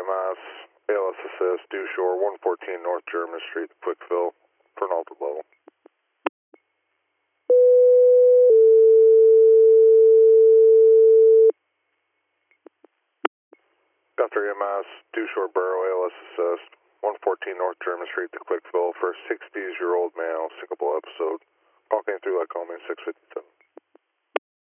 EMS, ALS assist, due shore, 114 North German Street, Quickville, Pernalta level. Guthrie EMS, due shore Borough, ALS assist, 114 North German Street to Quickville for a 60-year-old male, syncopal episode. Call came through Lycoming 657.